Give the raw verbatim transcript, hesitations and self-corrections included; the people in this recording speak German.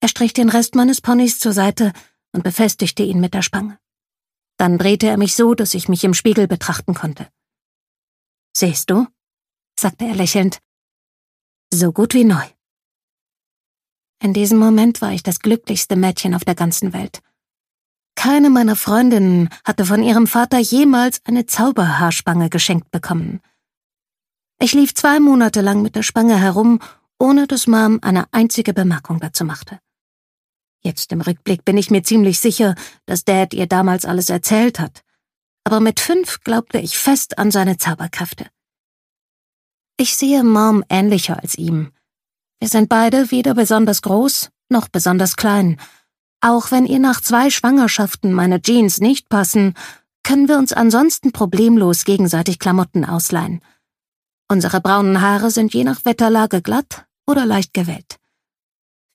Er strich den Rest meines Ponys zur Seite und befestigte ihn mit der Spange. Dann drehte er mich so, dass ich mich im Spiegel betrachten konnte. »Siehst du?« sagte er lächelnd. »So gut wie neu.« In diesem Moment war ich das glücklichste Mädchen auf der ganzen Welt. Keine meiner Freundinnen hatte von ihrem Vater jemals eine Zauberhaarspange geschenkt bekommen. Ich lief zwei Monate lang mit der Spange herum, ohne dass Mom eine einzige Bemerkung dazu machte. Jetzt im Rückblick bin ich mir ziemlich sicher, dass Dad ihr damals alles erzählt hat. Aber mit fünf glaubte ich fest an seine Zauberkräfte. Ich sehe Mom ähnlicher als ihm. Wir sind beide weder besonders groß noch besonders klein. Auch wenn ihr nach zwei Schwangerschaften meine Jeans nicht passen, können wir uns ansonsten problemlos gegenseitig Klamotten ausleihen. Unsere braunen Haare sind je nach Wetterlage glatt oder leicht gewellt.